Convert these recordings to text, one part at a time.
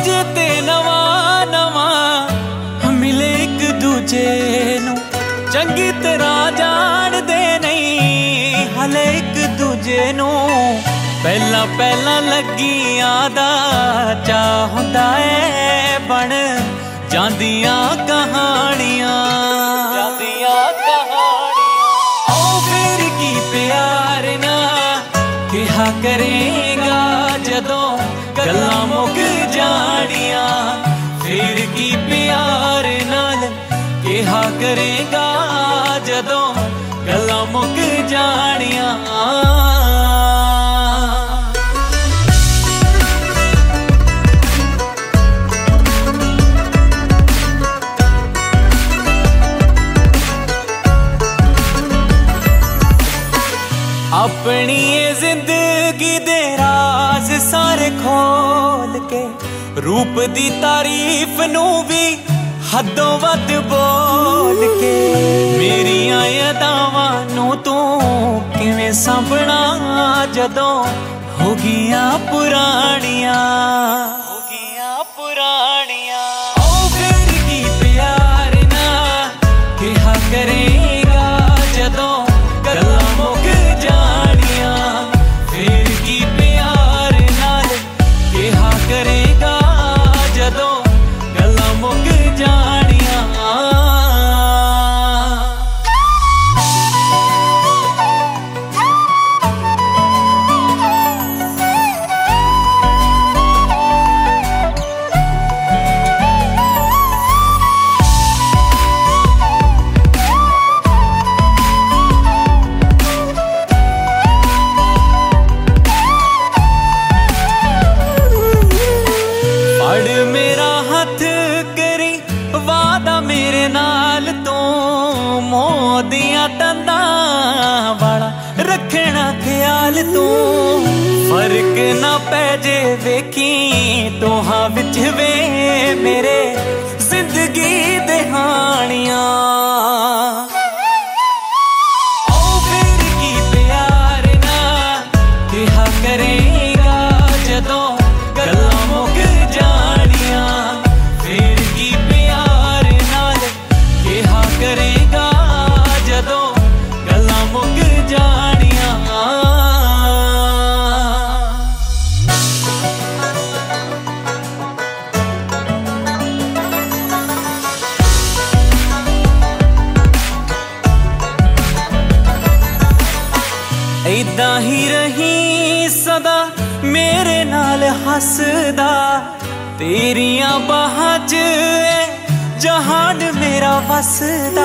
जे ते नवा नवा मिले एक दूजे नू चंगी तरह जानदे नहीं हले एक दूजे नू पहला पहला लगियां दा चाह हुंदा है बन जांदियां कहानियां ओ फिर की प्यार ना कहा करेगा जदों गल्लां मुक जानियां फिर की प्यार नाल कहा करेगा जदों गल्लां मुक जानियां अपनी ये जिंदगी दे राज सारे खोल के रूप दी तारीफ नू भी हदों वध बोल के मेरियां अदावां नू तू किवें संभना जदों हो गियां पुरानियां ओ फिर की प्यार ना कहा करेगा जदों गल्लां मुक जानियां फिर की प्यार नाल कहा करेगा जदों गल्लां मुक जानियां मेरा हाथ करी वादा मेरे नाल तू मोदियां तंदा वाला रखना ख्याल तू फर्क ना पै जे वेखी तोहां विच वे मेरे जिंदगी दे हानियां ओ फिर की प्यार ना कहा करेगा जदों गल्लां मुक जानियां फिर की प्यार नाल कहा करेगा जदों गल्लां मुक जानियां इदां ही रही सदा मेरे नाल हसदा तेरियां बाहां च जहान मेरा वसदा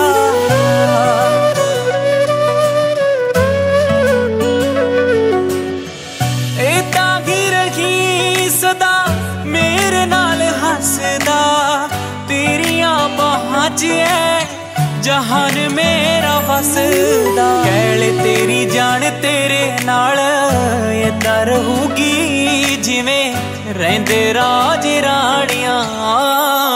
इदां ही रही सदा मेरे नाल हसदा तेरियां बाहां च जहान मेरा वसदा कैल तेरी जान तेरे नाल इदां रहूगी जिवें रहिंदे राज राणियां